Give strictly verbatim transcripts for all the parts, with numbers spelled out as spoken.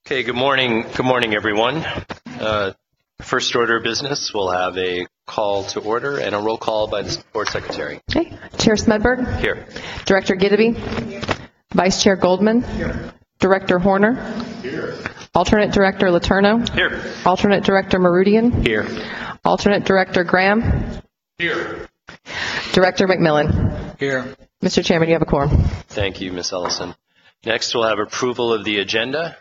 Okay, good morning. Good morning, everyone. Uh, first order of business, we'll have a call to order and a roll call by the board secretary. Okay. Chair Smedberg. Here. Director Gideby. Vice Chair Goldman. Here. Director Horner. Here. Alternate Director Letourneau. Here. Alternate Director Marudian. Here. Alternate Director Graham. Here. Director McMillan. Here. Mister Chairman, you have a quorum. Thank you, Miz Ellison. Next, we'll have approval of the agenda.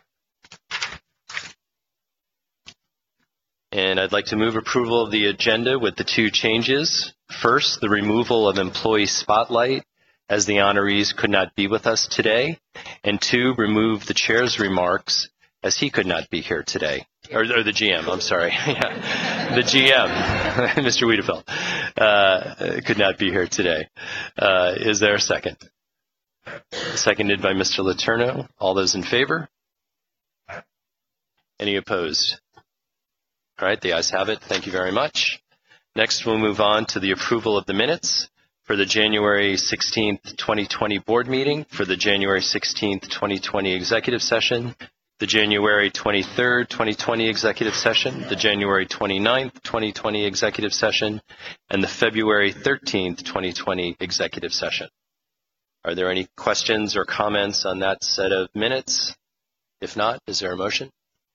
And I'd like to move approval of the agenda with the two changes. First, the removal of employee spotlight as the honorees could not be with us today. And two, remove the chair's remarks as he could not be here today. Or, or the G M, I'm sorry. Yeah. The G M, Mister Wiedefeld, uh, could not be here today. Uh, is there a second? Seconded by Mister Letourneau. All those in favor? Any opposed? All right, the ayes have it. Thank you very much. Next, we'll move on to the approval of the minutes for the January sixteenth, twenty twenty board meeting, for the January sixteenth, twenty twenty executive session, the January twenty-third, twenty twenty executive session, the January twenty-ninth, twenty twenty executive session, and the February thirteenth, twenty twenty executive session. Are there any questions or comments on that set of minutes? If not, is there a motion?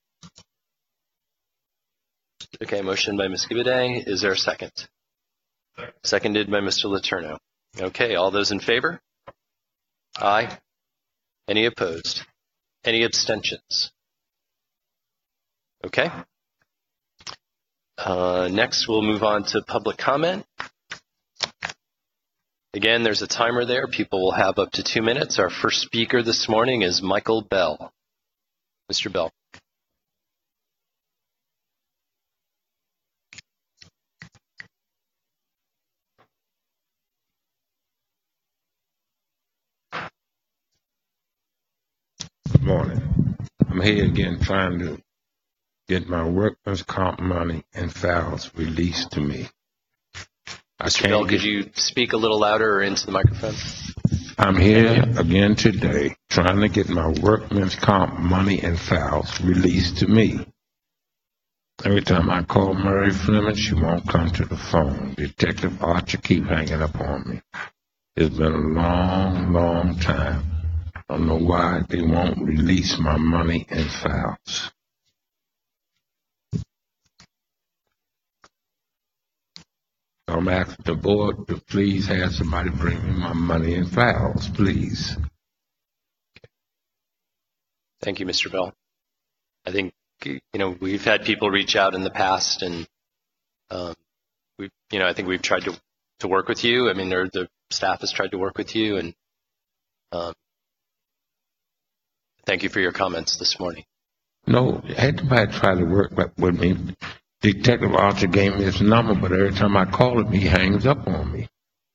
Okay, motion by Miz Gibbiday. Is there a second? Second. Seconded by Mister Letourneau. Okay, all those in favor? Aye. Any opposed? Any abstentions? Okay. Uh, next, we'll move on to public comment. Again, there's a timer there. People will have up to two minutes. Our first speaker this morning is Michael Bell. Mister Bell. Good morning. I'm here again trying to get my workman's comp money and files released to me. Mister Bell, could you speak a little louder or into the microphone? I'm here again today trying to get my workman's comp money and files released to me. Every time I call Mary Fleming, she won't come to the phone. Detective Archer keep hanging up on me. It's been a long, long time. I don't know why they won't release my money and files. I'm asking the board to please have somebody bring me my money and files, please. Thank you, Mister Bell. I think, you know, we've had people reach out in the past, and um, we, you know, I think we've tried to to work with you. I mean, the staff has tried to work with you, and um, thank you for your comments this morning. No, had nobody try to work with me. Detective Archer gave me his number, but every time I call him, he hangs up on me.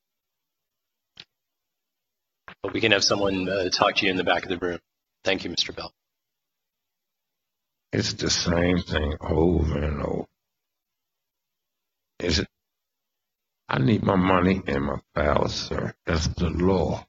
But we can have someone uh, talk to you in the back of the room. Thank you, Mister Bell. It's the same thing over and over. Is it? I need my money and my files, sir. That's the law.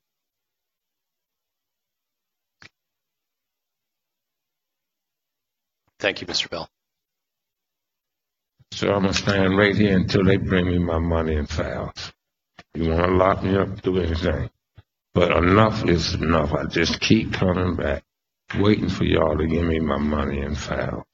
Thank you, Mister Bell. So I'm going to stand right here until they bring me my money and files. You want to lock me up, do anything. But enough is enough. I just keep coming back, waiting for y'all to give me my money and files.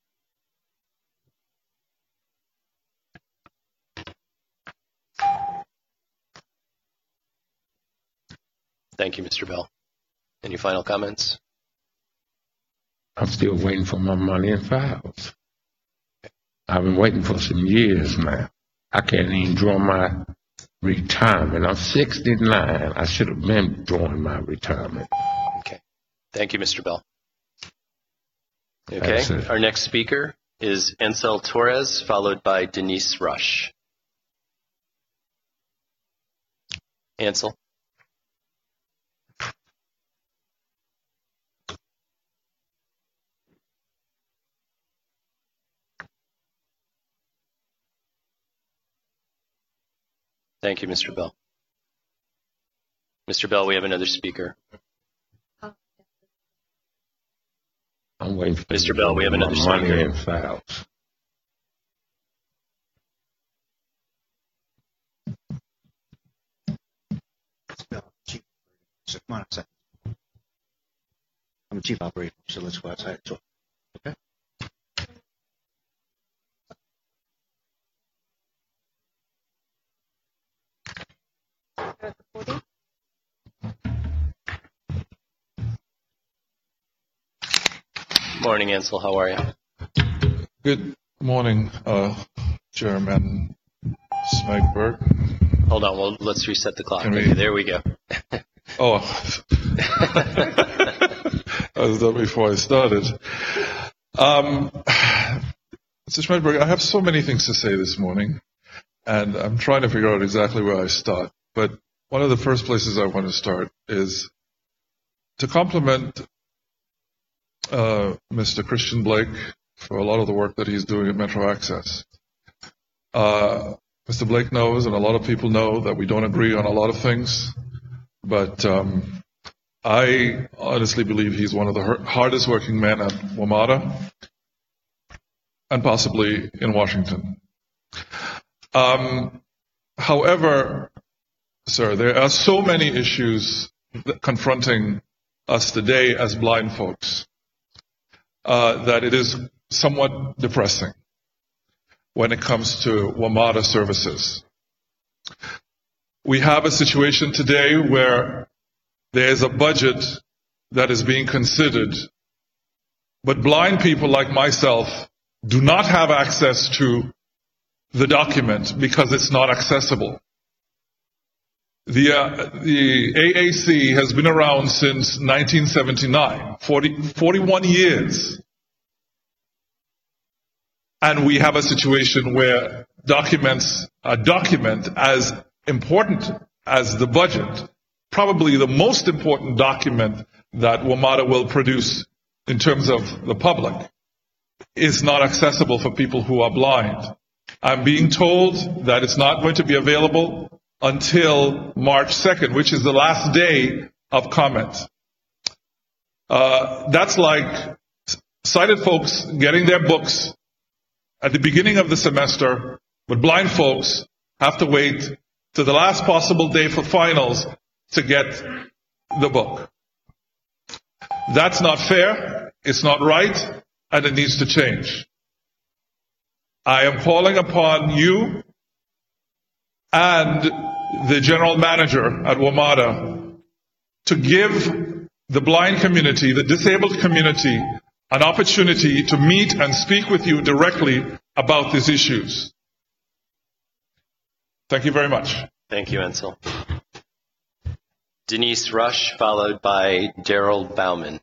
Thank you, Mister Bell. Any final comments? I'm still waiting for my money and files. I've been waiting for some years now. I can't even draw my retirement. I'm sixty-nine. I should have been drawing my retirement. Okay. Thank you, Mister Bell. Okay. Our next speaker is Ansel Torres, followed by Denise Rush. Ansel. Thank you, Mister Bell. Mister Bell, we have another speaker. I'm waiting for Mister Bell, we have another my money speaker. and files. Chief. So come on outside. I'm the chief operator, so let's go outside. So, okay. Morning, Ansel. How are you? Good morning, uh, Chairman Smegberg. Hold on. Well, let's reset the clock. Can we- Okay, there we go. Oh, I was done before I started. Um, Mister Smegberg, I have so many things to say this morning, and I'm trying to figure out exactly where I start. But one of the first places I want to start is to compliment uh, Mister Christian Blake for a lot of the work that he's doing at Metro Access. Uh, Mister Blake knows, and a lot of people know, that we don't agree on a lot of things, but um, I honestly believe he's one of the hardest working men at WMATA and possibly in Washington. Um, however, sir, there are so many issues that confronting us today as blind folks uh, that it is somewhat depressing when it comes to WMATA services. We have a situation today where there is a budget that is being considered, but blind people like myself do not have access to the document because it's not accessible. The, uh, the A A C has been around since nineteen seventy-nine, forty, forty-one years. And we have a situation where documents, a document as important as the budget, probably the most important document that WMATA will produce in terms of the public, is not accessible for people who are blind. I'm being told that it's not going to be available until March second, which is the last day of comment. Uh, that's like sighted folks getting their books at the beginning of the semester, but blind folks have to wait to the last possible day for finals to get the book. That's not fair, it's not right, and it needs to change. I am calling upon you and the general manager at WMATA to give the blind community, the disabled community, an opportunity to meet and speak with you directly about these issues. Thank you very much. Thank you, Ansel. Denise Rush, followed by Daryl Bauman.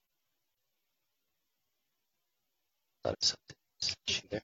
Is she there?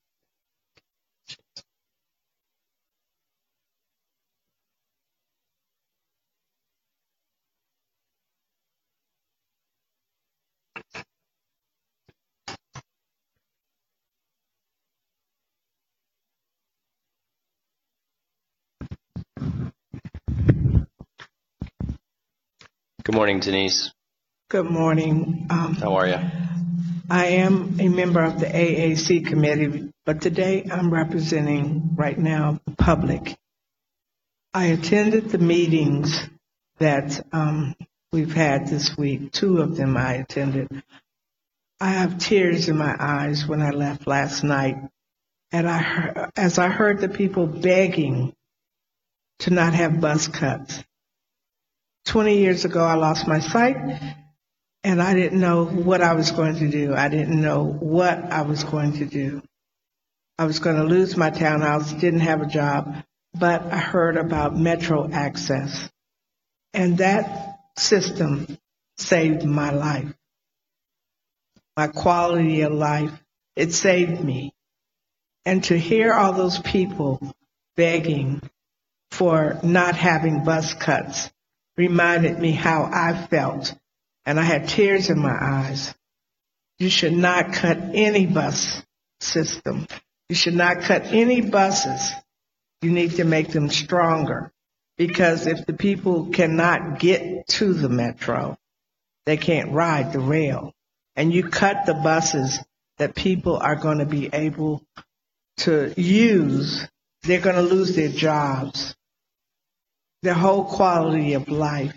Good morning, Denise. Good morning. Um, How are you? I am a member of the A A C committee, but today I'm representing right now the public. I attended the meetings that um, we've had this week. Two of them I attended. I have tears in my eyes when I left last night, and I heard, as I heard the people begging to not have bus cuts. Twenty years ago, I lost my sight, and I didn't know what I was going to do. I didn't know what I was going to do. I was going to lose my townhouse, didn't have a job, but I heard about Metro Access, and that system saved my life, my quality of life. It saved me. And to hear all those people begging for not having bus cuts reminded me how I felt, and I had tears in my eyes. You should not cut any bus system. You should not cut any buses. You need to make them stronger, because if the people cannot get to the metro, they can't ride the rail. and you cut the buses that people are going to be able to use, they're going to lose their jobs, their whole quality of life.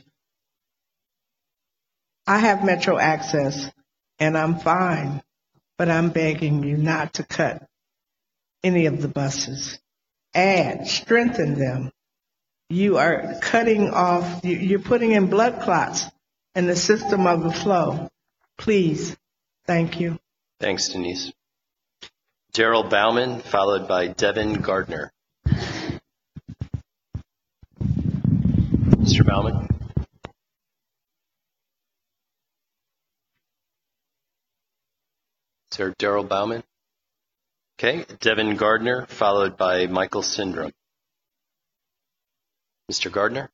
I have Metro Access, and I'm fine, but I'm begging you not to cut any of the buses. Add, strengthen them. You are cutting off, you're putting in blood clots in the system of the flow. Please. Thank you. Thanks, Denise. Daryl Bauman, followed by Devin Gardner. Mister Bauman. Is there Daryl Bauman? Okay, Devin Gardner, followed by Michael Syndrome. Mister Gardner?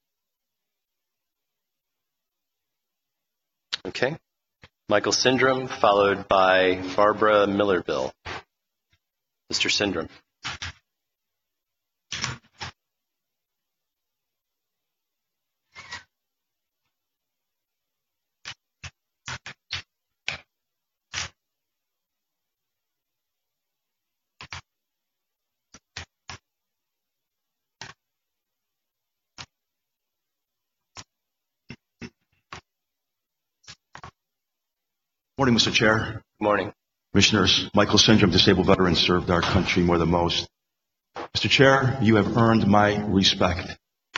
Okay. Michael Syndrome, followed by Barbara Millerville. Mister Syndrome. Morning, Mister Chair. Good morning. Commissioners, Michael Syndrome, disabled veteran, served our country more than most. Mister Chair, you have earned my respect.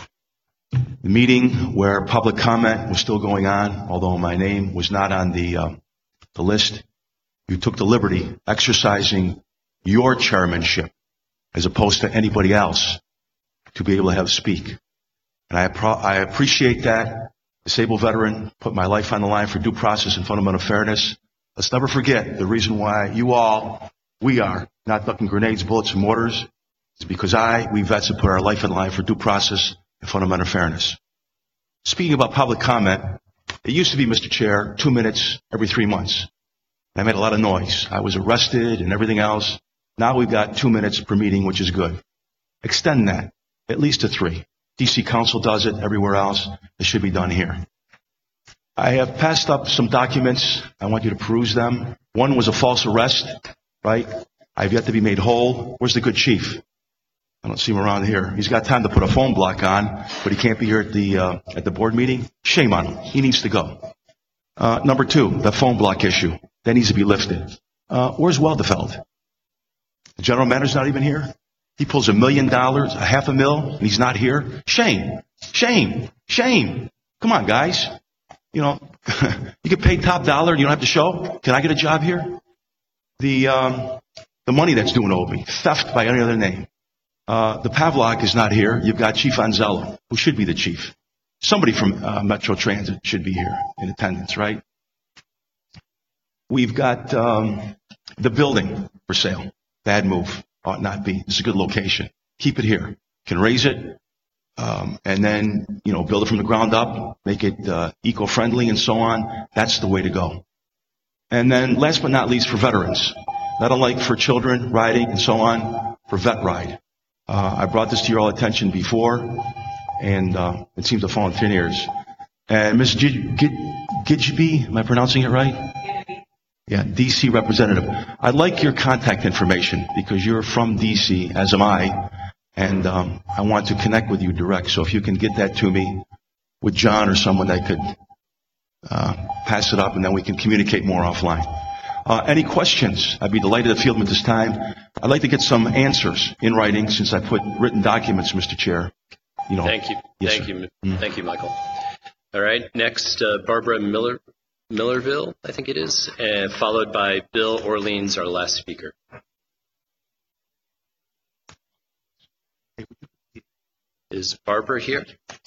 The meeting where public comment was still going on, although my name was not on the, uh, the list, you took the liberty, exercising your chairmanship as opposed to anybody else, to be able to have speak. And I, pro- I appreciate that. Disabled veteran, put my life on the line for due process and fundamental fairness. Let's never forget the reason why you all, we are, not ducking grenades, bullets, and mortars, is because I, we vets, have put our life on the line for due process and fundamental fairness. Speaking about public comment, it used to be, Mister Chair, two minutes every three months. I made a lot of noise. I was arrested and everything else. Now we've got two minutes per meeting, which is good. Extend that, at least to three. D C Council does it everywhere else. It should be done here. I have passed up some documents. I want you to peruse them. One was a false arrest, right? I've yet to be made whole. Where's the good chief? I don't see him around here. He's got time to put a phone block on, but he can't be here at the uh, at the board meeting. Shame on him. He needs to go. Uh, number two, the phone block issue. That needs to be lifted. Uh, where's Weldefeld? The general manager's not even here. He pulls a million dollars, a half a mil, and he's not here. Shame. Shame. Shame. Come on, guys. You know, you get paid top dollar and you don't have to show. Can I get a job here? The um, the money that's due owed me, theft by any other name. Uh, the Pavlok is not here. You've got Chief Anzello, who should be the chief. Somebody from uh, Metro Transit should be here in attendance, right? We've got um, the building for sale. Bad move. Ought not be. It's a good location. Keep it here. Can raise it, um, and then, you know, build it from the ground up, make it uh, eco-friendly and so on. That's the way to go. And then last but not least, for veterans. Not unlike for children riding and so on, for Vet Ride. Uh, I brought this to your all attention before, and uh, it seems to fall on thin ears. And Miz Gidgeby, am I pronouncing it right? Yeah, D C representative. I'd like your contact information because you're from D C, as am I, and um, I want to connect with you direct. So if you can get that to me with John or someone that could uh, pass it up, and then we can communicate more offline. Uh, any questions? I'd be delighted to field them at this time. I'd like to get some answers in writing since I put written documents, Mister Chair. You know. Thank you. Yes, Thank sir. you. Mm. Thank you, Michael. All right. Next, uh, Barbara Miller. Millerville, I think it is, and followed by Bill Orleans, our last speaker. Is Barbara here?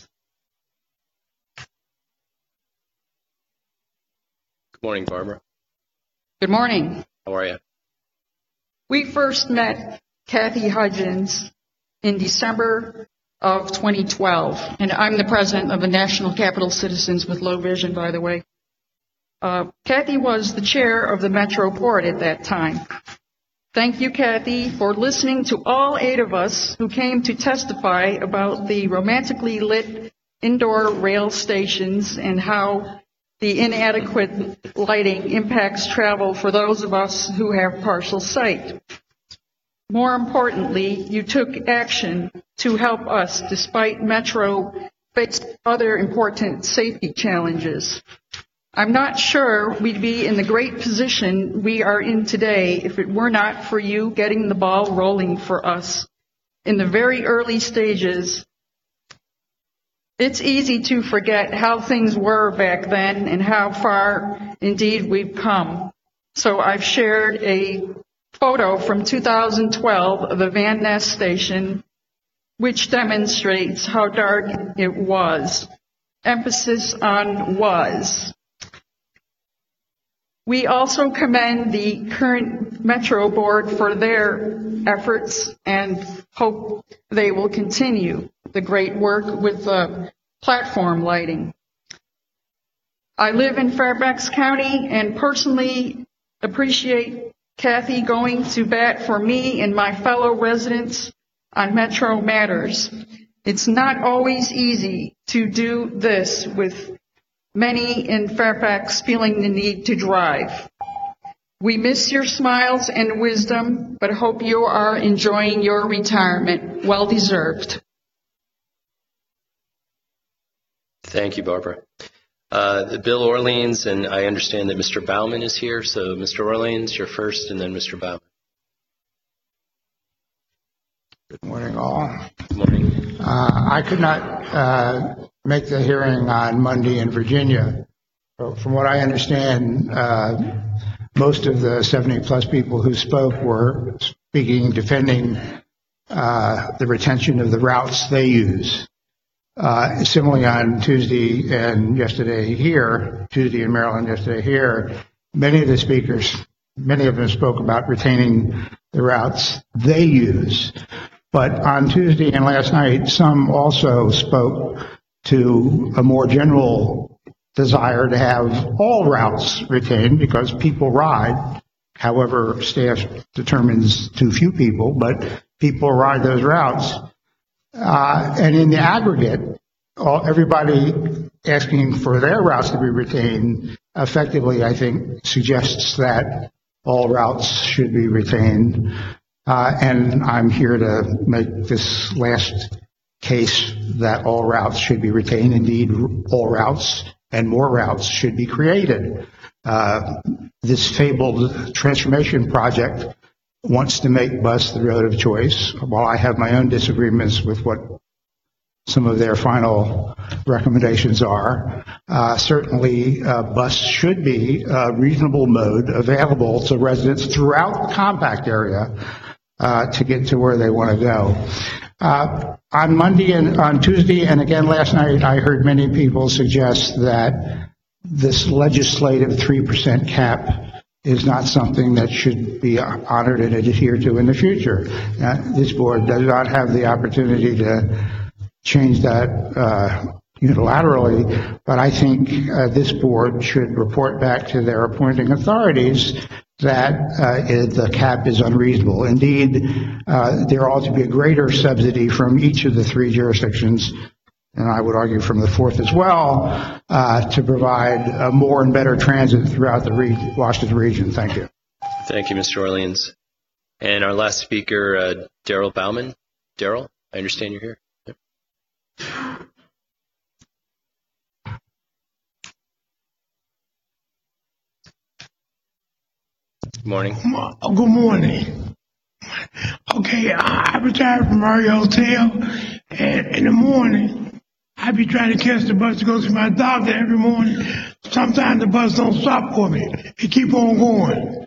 Good morning, Barbara. Good morning. How are you? We first met Kathy Hudgens in December of twenty twelve, and I'm the president of the National Capital Citizens with Low Vision, by the way. Uh, Kathy was the chair of the Metro Port at that time. Thank you, Kathy, for listening to all eight of us who came to testify about the romantically lit indoor rail stations and how the inadequate lighting impacts travel for those of us who have partial sight. More importantly, you took action to help us despite Metro faced other important safety challenges. I'm not sure we'd be in the great position we are in today if it were not for you getting the ball rolling for us in the very early stages. It's easy to forget how things were back then and how far indeed we've come. So I've shared a photo from two thousand twelve of the Van Ness station, which demonstrates how dark it was. Emphasis on was. We also commend the current Metro Board for their efforts and hope they will continue the great work with the platform lighting. I live in Fairfax County and personally appreciate Kathy going to bat for me and my fellow residents on Metro matters. It's not always easy to do this with many in Fairfax feeling the need to drive. We miss your smiles and wisdom, but hope you are enjoying your retirement. Well deserved. Thank you, Barbara. Uh, Bill Orleans, and I understand that Mister Bauman is here. So, Mister Orleans, you're first, and then Mister Bauman. Good morning, all. Good morning. Uh, I could not uh, make the hearing on Monday in Virginia. But from what I understand, uh, most of the seventy plus people who spoke were speaking, defending uh, the retention of the routes they use. Uh, similarly, on Tuesday and yesterday here, Tuesday in Maryland, yesterday here, many of the speakers, many of them spoke about retaining the routes they use. But on Tuesday and last night, some also spoke to a more general desire to have all routes retained because people ride. However, staff determines too few people, but people ride those routes. Uh, and in the aggregate, all, everybody asking for their routes to be retained effectively, I think, suggests that all routes should be retained. Uh, and I'm here to make this last case that all routes should be retained. Indeed, all routes and more routes should be created. Uh, this fabled transformation project wants to make bus the road of choice. While I have my own disagreements with what some of their final recommendations are, uh, certainly uh, bus should be a reasonable mode available to residents throughout the compact area uh, to get to where they want to go. Uh, on Monday and on Tuesday and again last night, I heard many people suggest that this legislative three percent cap is not something that should be honored and adhered to in the future. Uh, this board does not have the opportunity to change that uh, unilaterally, but I think uh, this board should report back to their appointing authorities that uh, the cap is unreasonable. Indeed, uh, there ought to be a greater subsidy from each of the three jurisdictions, and I would argue from the fourth as well, uh, to provide uh, more and better transit throughout the re- Washington region. Thank you. Thank you, Mister Orleans. And our last speaker, uh, Daryl Bauman. Daryl, I understand you're here. Yep. Good morning. Good morning. Okay, I retired from Murray Hotel, and in the morning, I be trying to catch the bus to go to my doctor every morning. Sometimes the bus don't stop for me. It keep on going.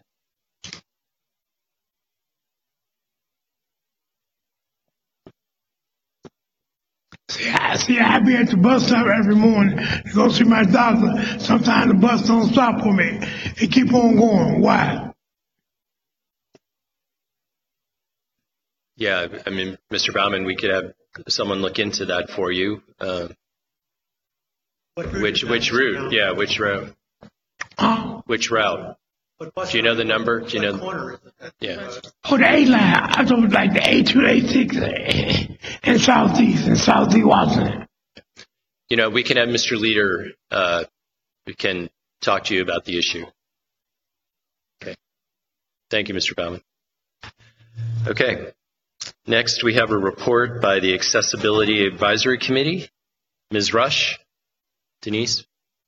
See, I, see, I be at the bus stop every morning to go see my doctor. Sometimes the bus don't stop for me. It keep on going. Why? Yeah, I mean, Mister Bauman, we could have someone look into that for you. Uh, which which route? Yeah, which route? Huh? Which route? Do you know the number? Do you know? Yeah. Oh, the A line. I thought it was like the A two, A six, in Southeast, in Southeast Washington. You know, we can have Mister Leader uh, we can talk to you about the issue. Okay. Thank you, Mister Baumann. Okay. Next, we have a report by the Accessibility Advisory Committee. Miz Rush, Denise.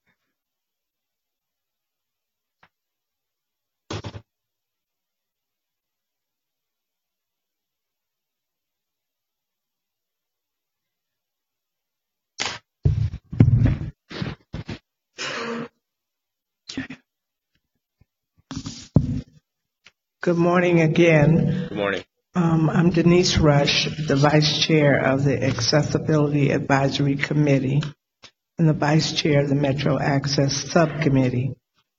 Good morning again. Good morning. Um, I'm Denise Rush, the Vice Chair of the Accessibility Advisory Committee and the Vice Chair of the Metro Access Subcommittee.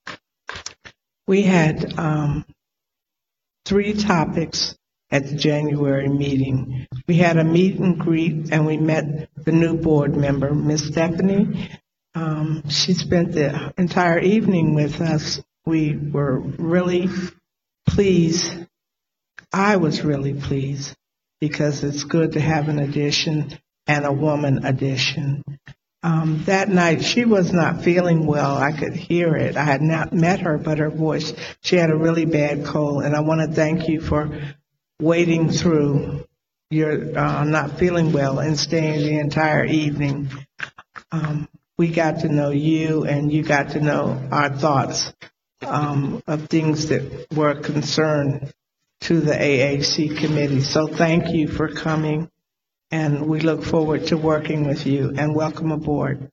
We had um, three topics at the January meeting. We had a meet and greet, and we met the new board member, Miz Stephanie. Um, she spent the entire evening with us. We were really pleased. I was really pleased because it's good to have an addition and a woman addition. Um, that night, she was not feeling well. I could hear it. I had not met her, but her voice, she had a really bad cold. And I want to thank you for waiting through your uh, not feeling well and staying the entire evening. Um, we got to know you, and you got to know our thoughts um, of things that were a concern to the A A C committee. So thank you for coming, and we look forward to working with you, and welcome aboard.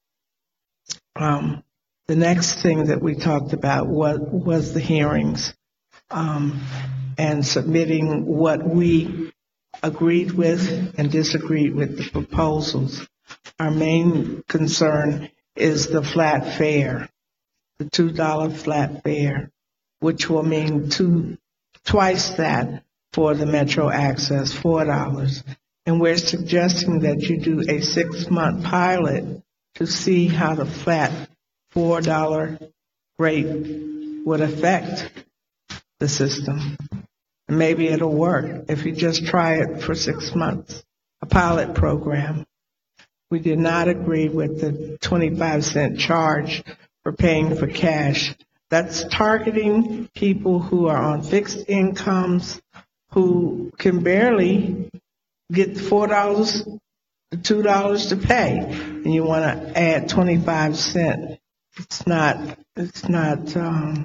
Um, the next thing that we talked about was, was the hearings um, and submitting what we agreed with and disagreed with the proposals. Our main concern is the flat fare, the two dollar flat fare, which will mean two twice that for the Metro Access, four dollars. And we're suggesting that you do a six-month pilot to see how the flat four dollar rate would affect the system. And maybe it'll work if you just try it for six months, a pilot program. We did not agree with the twenty-five cent charge for paying for cash. That's targeting people who are on fixed incomes, who can barely get four dollars, two dollars to pay, and you want to add twenty-five cents. It's not, it's not, um,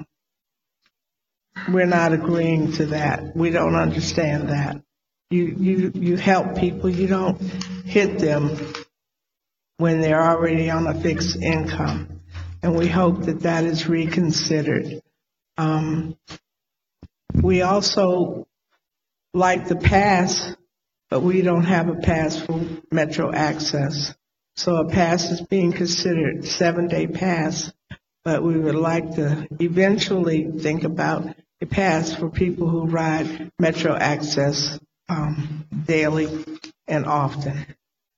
we're not agreeing to that. We don't understand that. You, you, you help people, you don't hit them when they're already on a fixed income. And we hope that that is reconsidered. Um, we also like the pass, but we don't have a pass for Metro Access. So a pass is being considered, seven-day pass, but we would like to eventually think about a pass for people who ride Metro Access um, daily and often.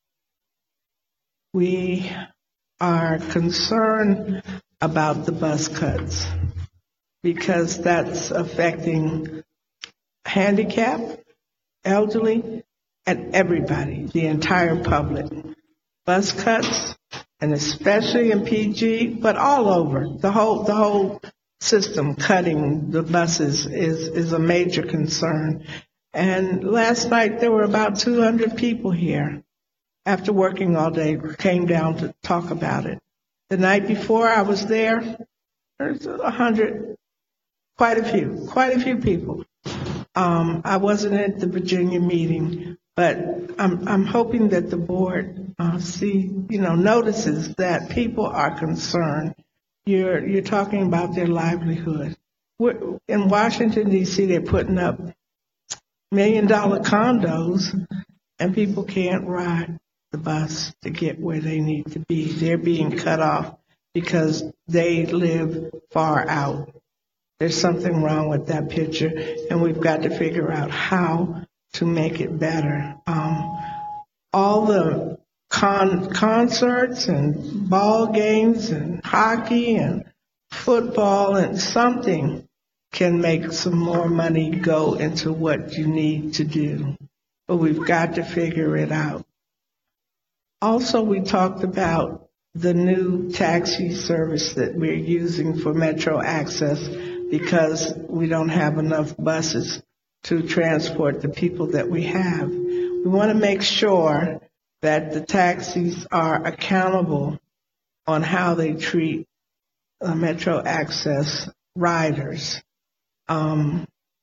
We are concerned about the bus cuts because that's affecting handicapped, elderly, and everybody, the entire public. Bus cuts, and especially in P G, but all over, the whole the whole system cutting the buses is, is a major concern. And last night there were about two hundred people here. After working all day, came down to talk about it. The night before I was there, there was a hundred, quite a few, quite a few people. Um, I wasn't at the Virginia meeting, but I'm, I'm hoping that the board uh, see, you know, notices that people are concerned. You're you're talking about their livelihood. We're, in Washington D C, they're putting up million dollar condos, and people can't ride the bus to get where they need to be. They're being cut off because they live far out. There's something wrong with that picture, and we've got to figure out how to make it better. Um, all the con- concerts and ball games and hockey and football and something can make some more money go into what you need to do. But we've got to figure it out. Also, we talked about the new taxi service that we're using for Metro Access because we don't have enough buses to transport the people that we have. We want to make sure that the taxis are accountable on how they treat uh, Metro Access riders. Um,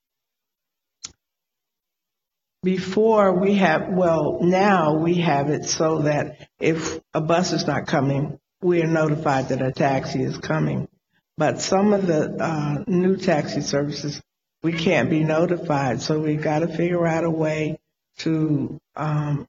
before we have, well, now we have it so that if a bus is not coming, we are notified that a taxi is coming. But some of the uh, new taxi services, we can't be notified, so we've got to figure out a way to, um,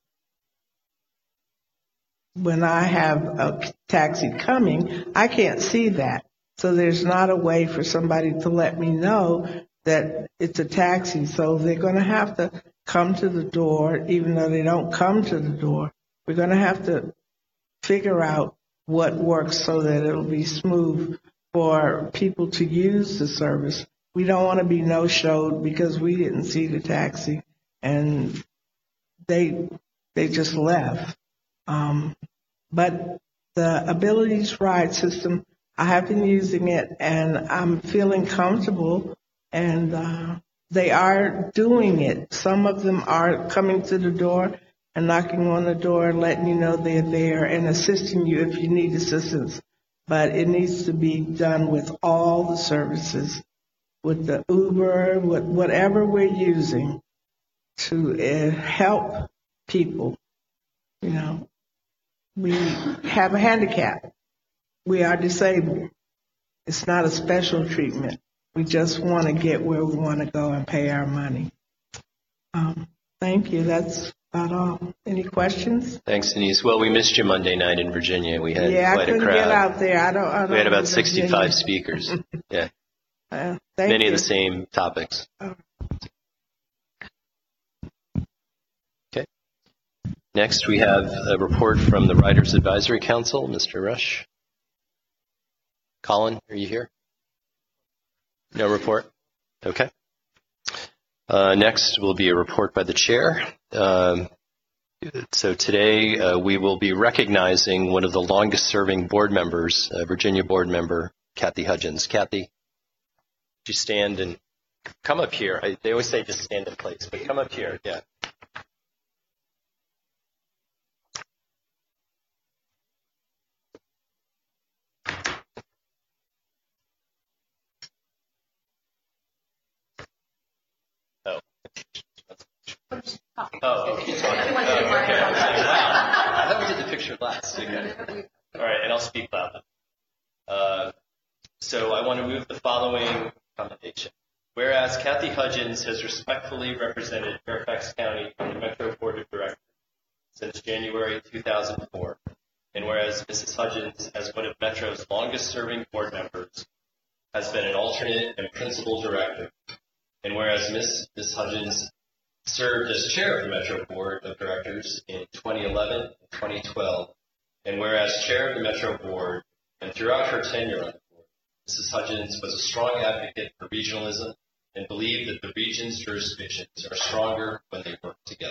when I have a taxi coming, I can't see that. So there's not a way for somebody to let me know that it's a taxi. So they're going to have to come to the door, even though they don't come to the door. We're going to have to figure out what works so that it'll be smooth for people to use the service. We don't want to be no-showed because we didn't see the taxi and they they just left. Um, but the Abilities Ride system, I have been using it and I'm feeling comfortable, and uh, they are doing it. Some of them are coming to the door and knocking on the door and letting you know they're there and assisting you if you need assistance. But it needs to be done with all the services, with the Uber, with whatever we're using to uh, help people. You know, we have a handicap. We are disabled. It's not a special treatment. We just want to get where we want to go and pay our money. Um, thank you. That's about all. Any questions? Thanks, Denise. Well, we missed you Monday night in Virginia. We had yeah, quite I a couldn't crowd. get out there. I don't. I don't we had about know sixty-five Virginia. speakers. Yeah, uh, thank many you. of the same topics. Oh. Okay. Next, we have a report from the Riders Advisory Council. Mister Rush. Colin, are you here? No report? Okay. Uh, next will be a report by the chair. Um, so today uh, we will be recognizing one of the longest serving board members, uh, Virginia board member, Kathy Hudgens. Kathy, would you stand and come up here? I, they always say just stand in place, but come up here, yeah. Oh, okay. Oh, okay. Wow. I thought we did the picture last. Okay. All right, and I'll speak loudly. Uh, so I want to move the following commendation. Whereas Kathy Hudgens has respectfully represented Fairfax County on the Metro Board of Directors since January two thousand four, and whereas Missus Hudgens, as one of Metro's longest-serving board members, has been an alternate and principal director, and whereas Miz Miz Hudgens served as chair of the Metro Board of Directors in twenty eleven and twenty twelve, and whereas chair of the Metro Board and throughout her tenure on the board, Missus Hudgens was a strong advocate for regionalism and believed that the region's jurisdictions are stronger when they work together.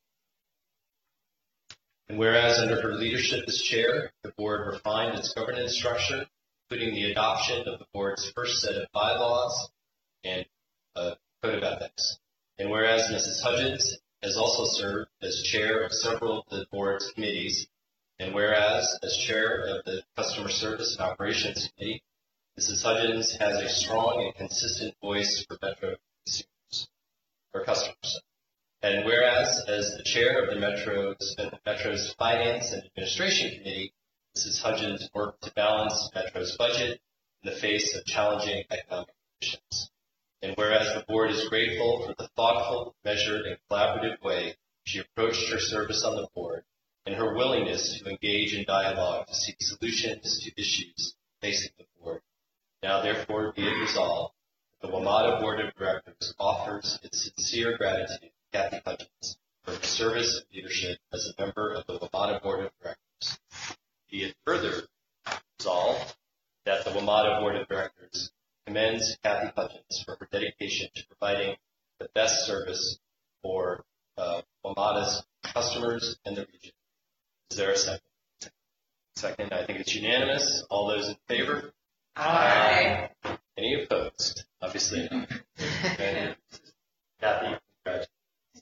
And whereas under her leadership as chair, the board refined its governance structure, including the adoption of the board's first set of bylaws and a code of ethics. And whereas Missus Hudgens has also served as chair of several of the board's committees, and whereas as chair of the Customer Service and Operations Committee, Missus Hudgens has a strong and consistent voice for Metro consumers, or customers. And whereas as the chair of the Metro's, Metro's Finance and Administration Committee, Missus Hudgens worked to balance Metro's budget in the face of challenging economic conditions. And whereas the board is grateful for the thoughtful, measured, and collaborative way she approached her service on the board and her willingness to engage in dialogue to seek solutions to issues facing the board. Now therefore be it resolved that the WMATA Board of Directors offers its sincere gratitude to Kathy Hudgens for her service and leadership as a member of the WMATA Board of Directors. Be it further resolved that the WMATA Board of Directors commends Kathy Hudgens for her dedication to providing the best service for uh, WMATA's customers and the region. Is there a second? Second, I think think it's unanimous. All those in favor? Aye. Any opposed? Obviously not. And Kathy, congratulations.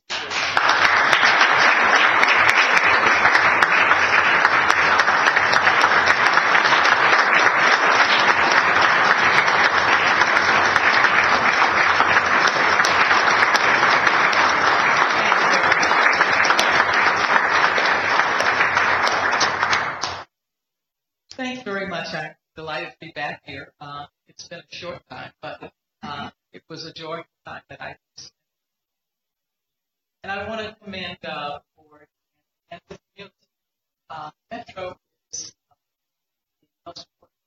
Thanks very much. I'm delighted to be back here. Uh, it's been a short time, but uh, it was a joyful time that I spent. And I want to commend uh, for and the community. Uh, Metro is uh, the most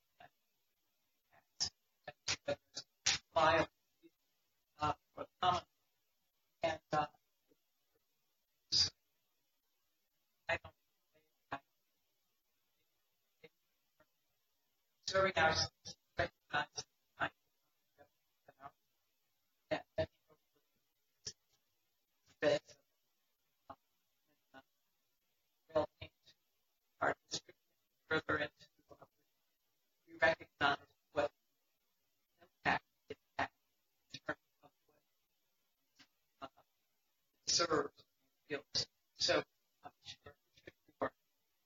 important viable uh, for the common. And uh, I don't serving our citizens recognized that our district further into we recognize what impact it has in terms of what uh, it serves and feels. So I'm sure you are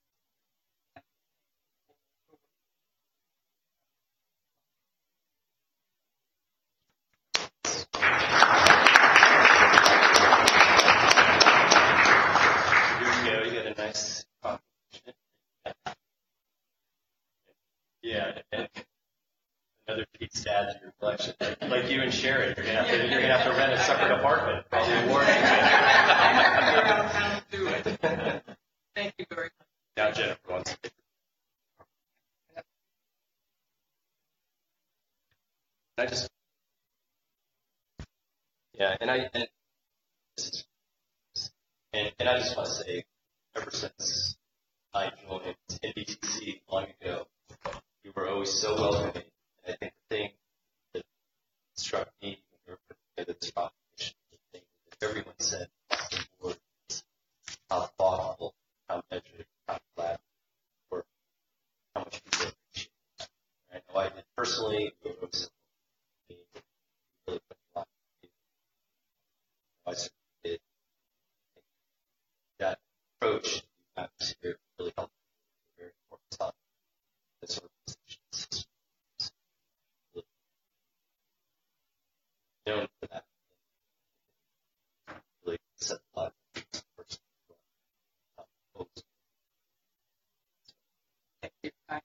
Nice accomplishment. Yeah, and another piece to add to your collection. Like, like you and Sharon, you're gonna have to you're gonna have to rent a separate apartment while the award. How to do it. Thank you very much. Now Jennifer wants to. I just yeah, and I and, and, and I just want to say, ever since I joined N B T C long ago, you were always so welcoming. And I think the thing that struck me when you were putting together this proclamation, the thing that everyone said across the board is how thoughtful, how measured, how collaborative, or how much people appreciate that. And I know I did personally, it was really put a lot into it. I certainly did. That approach atmosphere really helped me. Very important stuff. This organization is really known for that. Really set a lot of person who Thank you. I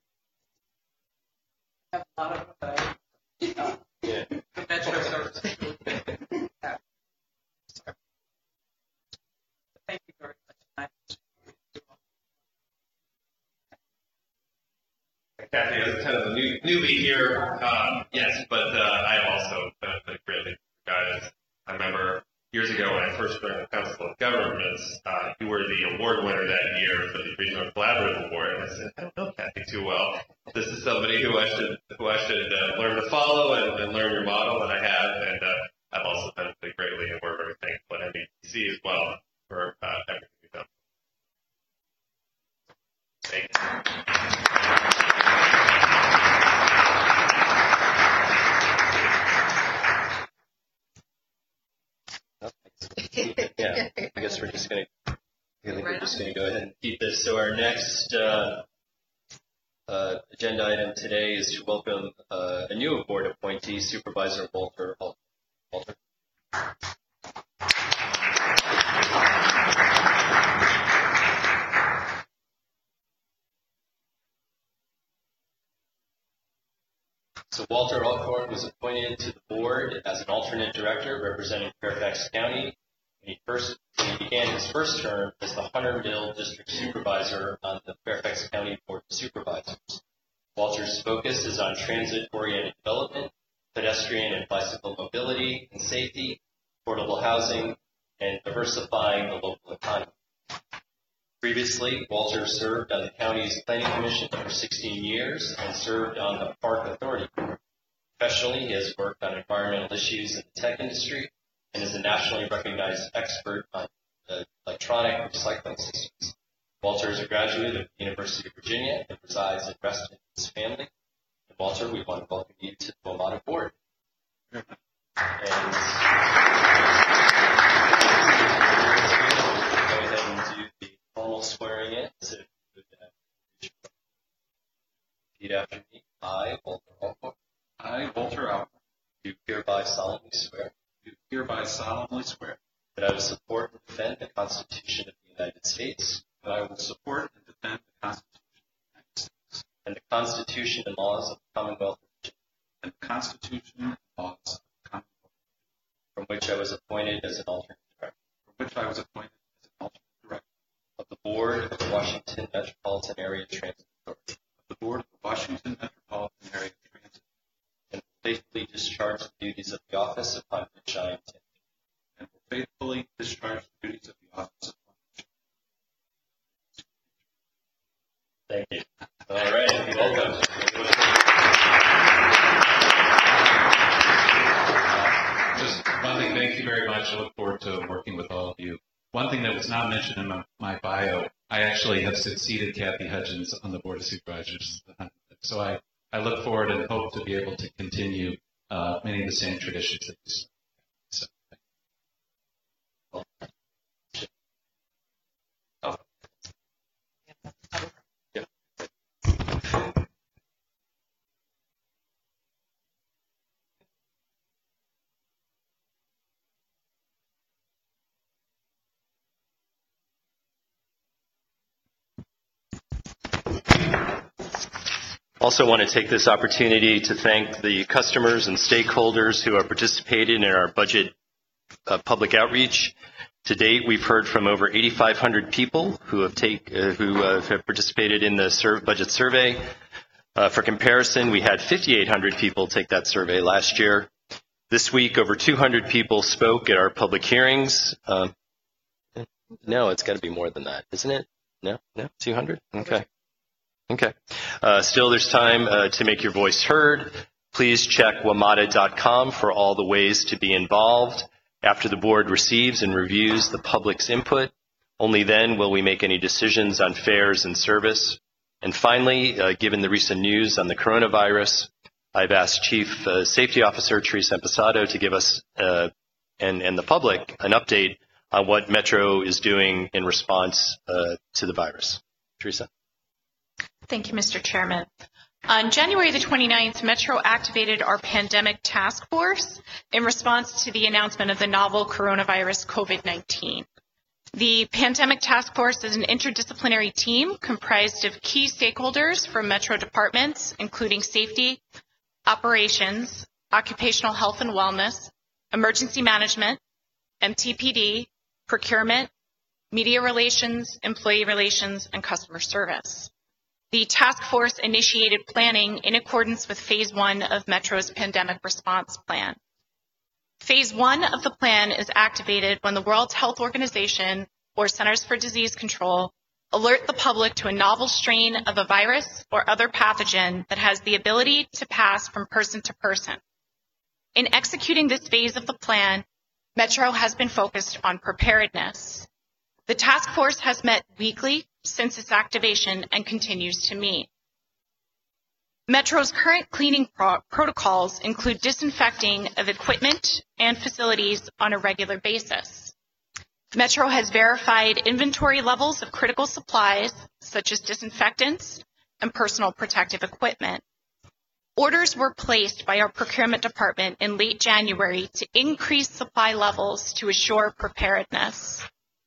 have a lot of uh, uh, yeah. Metro services. Yeah. Sorry. Thank you very much. Kathy, as kind of a new, newbie here, um, yes, but uh, I have also benefited greatly from guidance. I remember years ago when I first joined the Council of Governments, uh, you were the award winner that year for the Regional Collaborative Award, and I said, I don't know Kathy too well. This is somebody who I should who I should uh, learn to follow and, and learn your model, and I have, and uh, I've also benefited greatly, and we're very thankful at N B T C as well for uh, everything you've done. Thank you. Yeah, I guess we're just going to. I think we're just going to go ahead and keep this. So our next uh, uh, agenda item today is to welcome uh, a new board appointee, Supervisor Walter. Walter. So Walter Alcorn was appointed to the board as an alternate director representing Fairfax County. When he first when he began his first term as the Hunter Mill District Supervisor on the Fairfax County Board of Supervisors. Walter's focus is on transit-oriented development, pedestrian and bicycle mobility and safety, affordable housing, and diversifying the local economy. Previously, Walter served on the county's Planning Commission for sixteen years and served on the Park Authority. Professionally, he has worked on environmental issues in the tech industry and is a nationally recognized expert on uh, electronic recycling systems. Walter is a graduate of the University of Virginia and resides in Reston with his family. And Walter, we want to welcome you to the WMATA board. And go ahead and do the formal swearing in. So repeat after me. I, Walter Alcorn. I, Walter Alcorn. Do hereby solemnly swear. Do hereby solemnly swear. That I will support and defend the Constitution of the United States. That I will support and defend the Constitution of the United States. And the Constitution and laws of the Commonwealth of Virginia. And the Constitution and laws of the Commonwealth. From which I was appointed as an alternate director. From which I was appointed as an alternate director. Of the Board of the Washington Metropolitan Area Transit Authority. Of the Board of the Washington Metropolitan Area Transit. And will faithfully discharge the duties of the office upon which I am intended. And will faithfully discharge the duties of the office upon which I am intended. Thank you. All right, welcome. Just one thing, thank you very much. I look forward to working with all of you. One thing that was not mentioned in my, my bio, I actually have succeeded Kathy Hudgens on the Board of Supervisors. So I, I look forward and hope to be able to continue uh, many of the same traditions that you started. So, oh. Yeah. Also want to take this opportunity to thank the customers and stakeholders who have participated in our budget uh, public outreach. To date, we've heard from over eighty-five hundred people who have take uh, who uh, have participated in the serv- budget survey. Uh, for comparison, we had fifty-eight hundred people take that survey last year. This week, over two hundred people spoke at our public hearings. Um, no, it's got to be more than that, isn't it? No, no, two hundred? Okay. Okay. Uh, still, there's time uh, to make your voice heard. Please check wamata dot com for all the ways to be involved. After the board receives and reviews the public's input, only then will we make any decisions on fares and service. And finally, uh, given the recent news on the coronavirus, I've asked Chief uh, Safety Officer Teresa Empasado to give us uh, and, and the public an update on what Metro is doing in response uh, to the virus. Teresa. Thank you, Mister Chairman. On January the twenty-ninth, Metro activated our pandemic task force in response to the announcement of the novel coronavirus COVID nineteen. The pandemic task force is an interdisciplinary team comprised of key stakeholders from Metro departments, including safety, operations, occupational health and wellness, emergency management, M T P D, procurement, media relations, employee relations, and customer service. The task force initiated planning in accordance with Phase one of Metro's pandemic response plan. Phase one of the plan is activated when the World Health Organization or Centers for Disease Control alert the public to a novel strain of a virus or other pathogen that has the ability to pass from person to person. In executing this phase of the plan, Metro has been focused on preparedness. The task force has met weekly since its activation and continues to meet. Metro's current cleaning pro- protocols include disinfecting of equipment and facilities on a regular basis. Metro has verified inventory levels of critical supplies, such as disinfectants and personal protective equipment. Orders were placed by our procurement department in late January to increase supply levels to assure preparedness.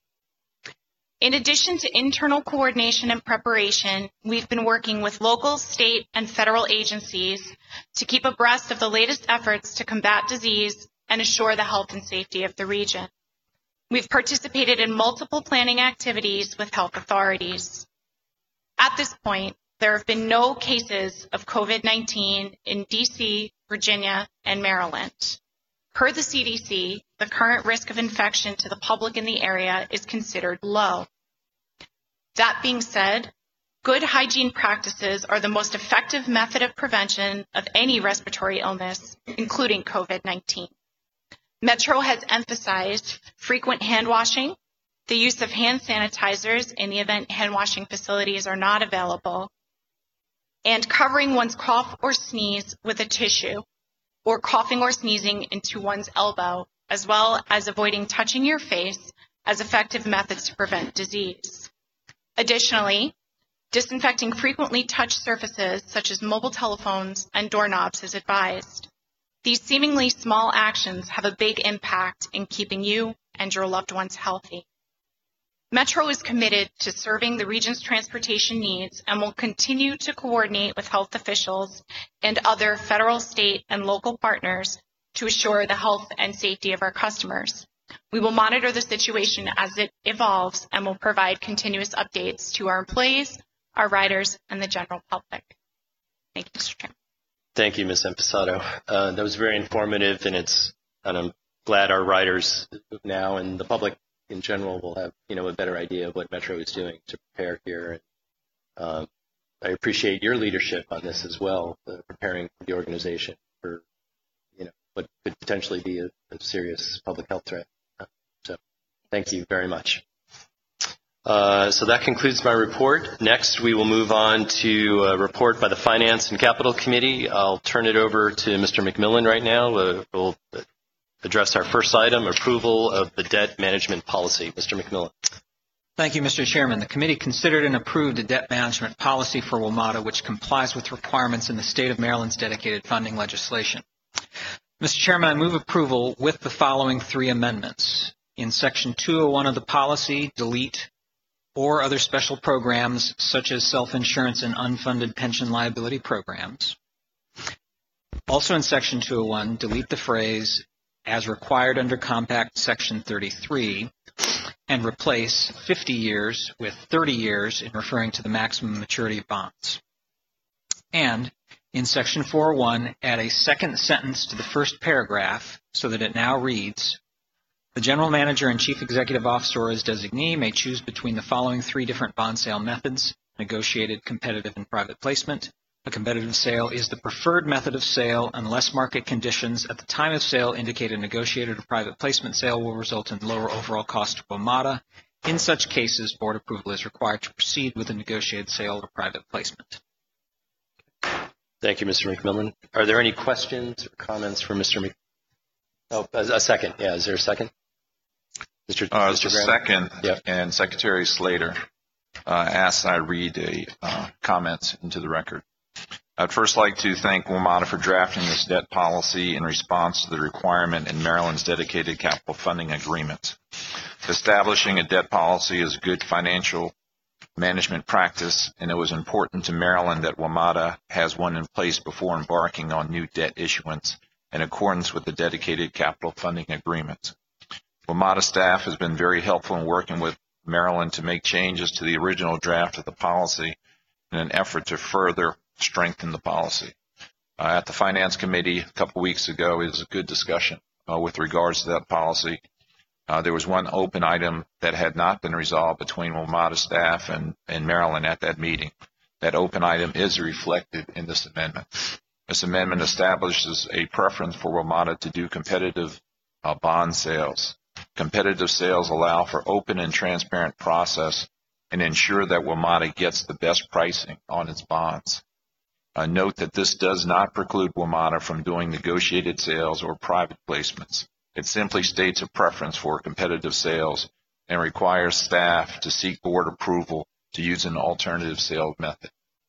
In addition to internal coordination and preparation, we've been working with local, state, and federal agencies to keep abreast of the latest efforts to combat disease and assure the health and safety of the region. We've participated in multiple planning activities with health authorities. At this point, there have been no cases of COVID nineteen in D C, Virginia, and Maryland. Per the C D C, the current risk of infection to the public in the area is considered low. That being said, good hygiene practices are the most effective method of prevention of any respiratory illness, including COVID nineteen. Metro has emphasized frequent hand washing, the use of hand sanitizers in the event hand washing facilities are not available, and covering one's cough or sneeze with a tissue, or coughing or sneezing into one's elbow, as well as avoiding touching your face as effective methods to prevent disease. Additionally, disinfecting frequently touched surfaces such as mobile telephones and doorknobs is advised. These seemingly small actions have a big impact in keeping you and your loved ones healthy. Metro is committed to serving the region's transportation needs and will continue to coordinate with health officials and other federal, state, and local partners to assure the health and safety of our customers. We will monitor the situation as it evolves and will provide continuous updates to our employees, our riders, and the general public. Thank you, Mister Chairman. Thank you, Miz Emposado. Uh, that was very informative, and it's, and I'm glad our riders now and the public in general will have, you know, a better idea of what Metro is doing to prepare here. And um, I appreciate your leadership on this as well, uh, preparing the organization for, you know, what could potentially be a, a serious public health threat. Uh, so, thank you very much. Uh, so that concludes my report. Next, we will move on to a report by the Finance and Capital Committee. I'll turn it over to Mister McMillan right now. Uh, we'll address our first item, approval of the debt management policy. Mister McMillan. Thank you, Mister Chairman. The committee considered and approved a debt management policy for WMATA, which complies with requirements in the state of Maryland's dedicated funding legislation. Mister Chairman, I move approval with the following three amendments. In Section two oh one of the policy, delete or other special programs such as self-insurance and unfunded pension liability programs. Also in Section two oh one, delete the phrase as required under Compact Section thirty-three and replace fifty years with thirty years in referring to the maximum maturity of bonds. And in Section four oh one, add a second sentence to the first paragraph so that it now reads, the General Manager and Chief Executive Officer as designee may choose between the following three different bond sale methods: negotiated, competitive, and private placement. A competitive sale is the preferred method of sale unless market conditions at the time of sale indicate a negotiated or private placement sale will result in lower overall cost to WMATA. In such cases, board approval is required to proceed with a negotiated sale or private placement. Thank you, Mister McMillan. Are there any questions or comments from Mister Mc... Oh, a second. Yeah, is there a second? Mister Uh, Mister the Graham? second, Yep. and Secretary Slater uh, asked I read a uh, comment into the record. I'd first like to thank WMATA for drafting this debt policy in response to the requirement in Maryland's dedicated capital funding agreement. Establishing a debt policy is good financial management practice, and it was important to Maryland that WMATA has one in place before embarking on new debt issuance in accordance with the dedicated capital funding agreement. WMATA staff has been very helpful in working with Maryland to make changes to the original draft of the policy in an effort to further strengthen the policy. Uh, at the Finance Committee a couple weeks ago, it was a good discussion uh, with regards to that policy. Uh, there was one open item that had not been resolved between WMATA staff and, and Maryland at that meeting. That open item is reflected in this amendment. This amendment establishes a preference for WMATA to do competitive uh, bond sales. Competitive sales allow for open and transparent process and ensure that WMATA gets the best pricing on its bonds. Uh, note that this does not preclude WMATA from doing negotiated sales or private placements. It simply states a preference for competitive sales and requires staff to seek board approval to use an alternative sales method.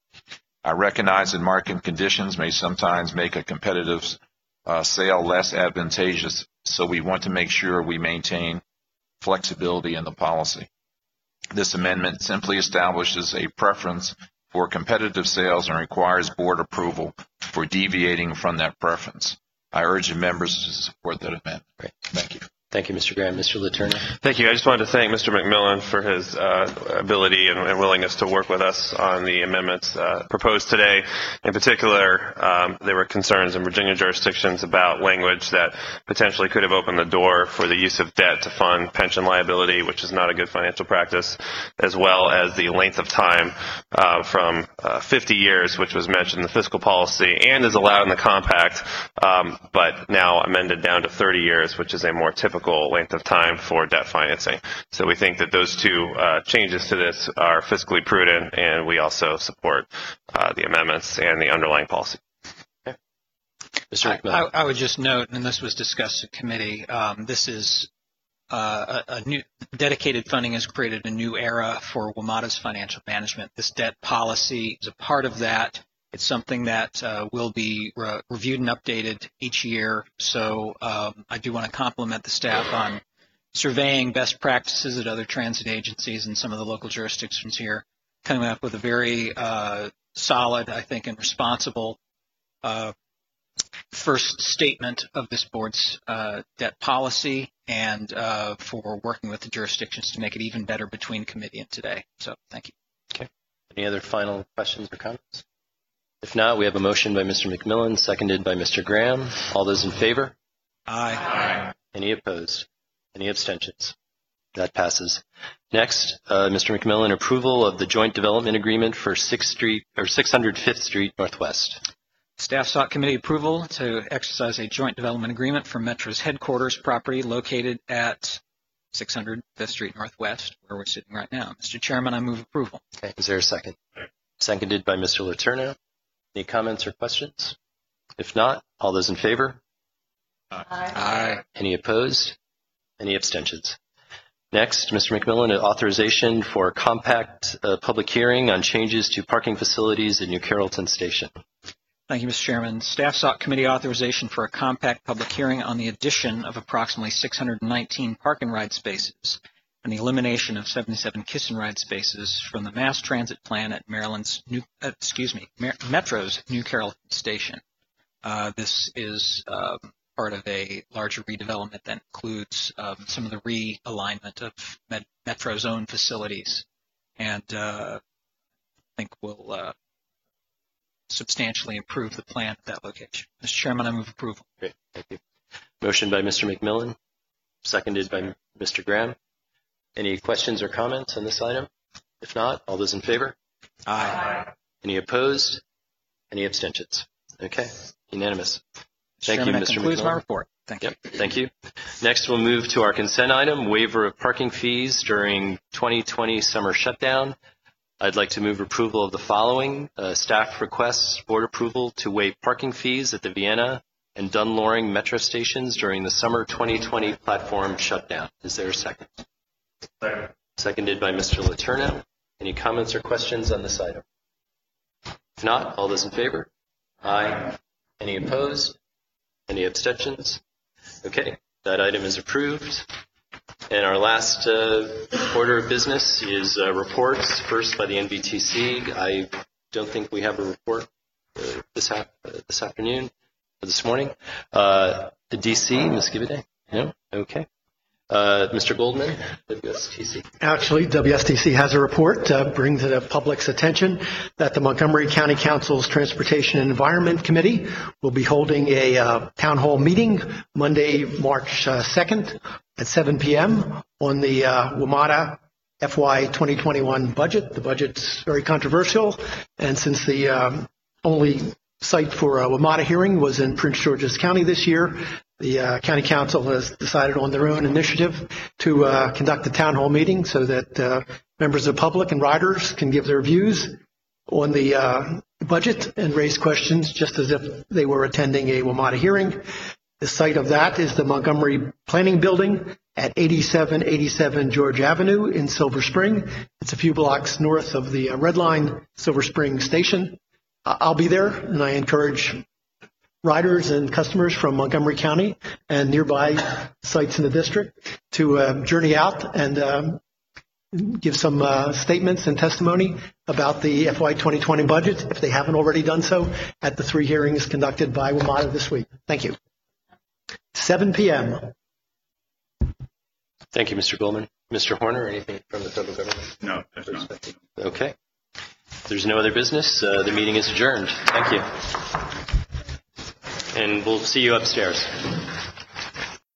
I recognize that market conditions may sometimes make a competitive uh, sale less advantageous, so we want to make sure we maintain flexibility in the policy. This amendment simply establishes a preference for competitive sales and requires board approval for deviating from that preference. I urge the members to support that amendment. Great. Thank you. Thank you, Mister Graham. Mister Letourneau. Thank you. I just wanted to thank Mister McMillan for his uh, ability and, and willingness to work with us on the amendments uh, proposed today. In particular, um, there were concerns in Virginia jurisdictions about language that potentially could have opened the door for the use of debt to fund pension liability, which is not a good financial practice, as well as the length of time uh, from uh, fifty years, which was mentioned in the fiscal policy and is allowed in the compact, um, but now amended down to thirty years, which is a more typical typical length of time for debt financing. So we think that those two uh, changes to this are fiscally prudent, and we also support uh, the amendments and the underlying policy. Okay. Mister I, McMillan. I, I would just note, and this was discussed at committee, um, this is uh, a, a new dedicated funding has created a new era for WMATA's financial management. This debt policy is a part of that. It's something that uh, will be re- reviewed and updated each year. So um, I do want to compliment the staff on surveying best practices at other transit agencies and some of the local jurisdictions here, coming up with a very uh, solid, I think, and responsible uh, first statement of this board's uh, debt policy, and uh, for working with the jurisdictions to make it even better between committee and today. So thank you. Okay. Any other final questions or comments? If not, we have a motion by Mister McMillan, seconded by Mister Graham. All those in favor? Aye. Aye. Any opposed? Any abstentions? That passes. Next, uh, Mister McMillan, approval of the joint development agreement for sixth Street or six hundred fifth Street Northwest. Staff sought committee approval to exercise a joint development agreement for Metro's headquarters property located at six hundred fifth Street Northwest, where we're sitting right now. Mister Chairman, I move approval. Okay. Is there a second? Seconded by Mister Letourneau. Any comments or questions? If not, all those in favor? Aye. Aye. Any opposed? Any abstentions? Next, Mister McMillan, authorization for a compact uh, public hearing on changes to parking facilities at New Carrollton Station. Thank you, Mister Chairman. Staff sought committee authorization for a compact public hearing on the addition of approximately six hundred nineteen park and ride spaces and the elimination of seventy-seven kiss and ride spaces from the mass transit plan at Maryland's new, uh, excuse me, Mer- Metro's New Carrollton Station. Uh, this is uh, part of a larger redevelopment that includes um, some of the realignment of Met- Metro's own facilities, and uh, I think will uh, substantially improve the plan at that location. Mister Chairman, I move approval. Great, thank you. Motion by Mister McMillan, seconded by Mister Graham. Any questions or comments on this item? If not, all those in favor? Aye. Any opposed? Any abstentions? Okay, unanimous. Thank Chairman, you, that Mister concludes McMillan. my report. Thank Yep, you. thank you. Next, we'll move to our consent item, waiver of parking fees during twenty twenty summer shutdown. I'd like to move approval of the following. Uh, staff requests board approval to waive parking fees at the Vienna and Dunloring metro stations during the summer twenty twenty platform shutdown. Is there a second? Second. Seconded by Mister Letourneau. Any comments or questions on this item? If not, all those in favor? Aye. Any opposed? Any abstentions? Okay, that item is approved. And our last uh, order of business is uh, reports, first by the N B T C. I don't think we have a report uh, this, ha- uh, this afternoon or this morning. Uh, the D C, Miz Gibade? No? Okay. Uh, Mister Goldman, W S T C. Actually, W S T C has a report to bring to the public's attention that the Montgomery County Council's Transportation and Environment Committee will be holding a uh, town hall meeting Monday, March uh, second at seven p.m. on the uh, WMATA F Y twenty twenty-one budget. The budget's very controversial, and since the um, only site for a WMATA hearing was in Prince George's County this year, the uh, County Council has decided on their own initiative to uh, conduct a town hall meeting so that uh, members of the public and riders can give their views on the uh, budget and raise questions just as if they were attending a WMATA hearing. The site of that is the Montgomery Planning Building at eighty-seven eighty-seven George Avenue in Silver Spring. It's a few blocks north of the uh, Red Line Silver Spring station. Uh, I'll be there, and I encourage riders and customers from Montgomery County and nearby sites in the district to uh, journey out and um, give some uh, statements and testimony about the F Y twenty twenty budget, if they haven't already done so, at the three hearings conducted by WMATA this week. Thank you. seven p.m. Thank you, Mister Goldman. Mister Horner, anything from the federal government? No, there's not. Okay. If there's no other business, uh, the meeting is adjourned. Thank you. And we'll see you upstairs.